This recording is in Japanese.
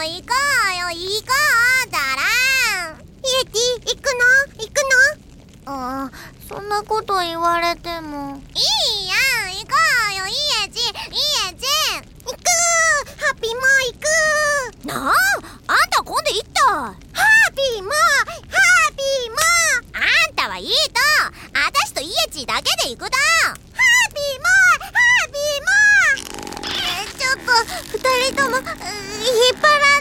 行こうだらん。イエティ、行くの？そんなこと言われても。いいやん、行こうよ、イエチ。行くー。ハッピーも行くー。あんた今度行った。ハッピーもあんたはいいと。あたしとイエチだけで行くだ。